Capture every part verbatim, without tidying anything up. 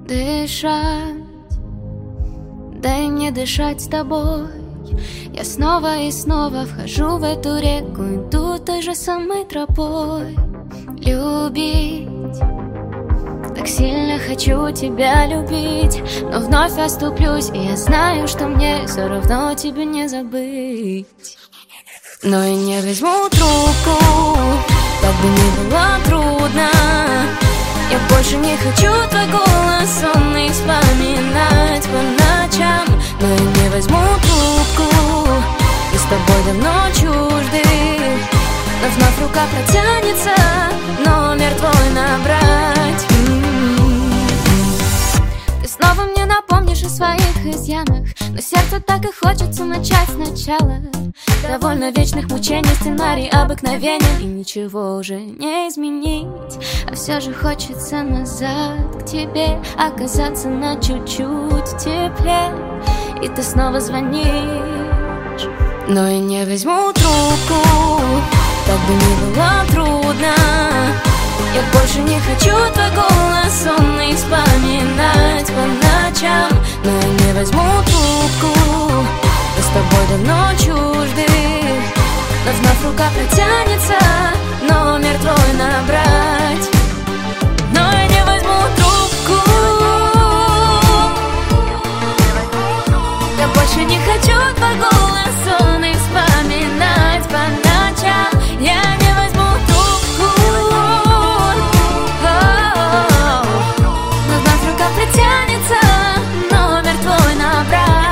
Дышать, дай мне дышать с тобой. Я снова и снова вхожу в эту реку, иду той же самой тропой. Любить, так сильно хочу тебя любить, но вновь оступлюсь, и я знаю, что мне все равно тебя не забыть. Но я не возьму трубку, как бы ни было трудно. Я больше не хочу твой голос сонный вспоминать по ночам. Но я не возьму трубку, мы с тобой давно чужды. Но вновь рука протянется номер твой набрать. Ты снова мне напомнишь о своих изъянах, но сердцу так и хочется начать сначала. Довольно вечных мучений, сценарий обыкновения, и ничего уже не изменить. А все же хочется назад к тебе, оказаться на чуть-чуть теплее. И ты снова звонишь, но я не возьму трубку, как бы ни было трудно. Я больше не хочу твой голос сонный вспоминать по ночам. Но я не возьму трубку, мы с тобой давно чужды. Но вновь рука протянется номер твой набрать. Но я не возьму трубку, я больше не хочу твой голос сонный вспоминать по ночам. Я не возьму трубку, но вновь рука протянется номер твой набрать.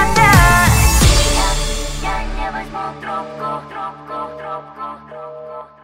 Трубку, трубку, трубку, трубку.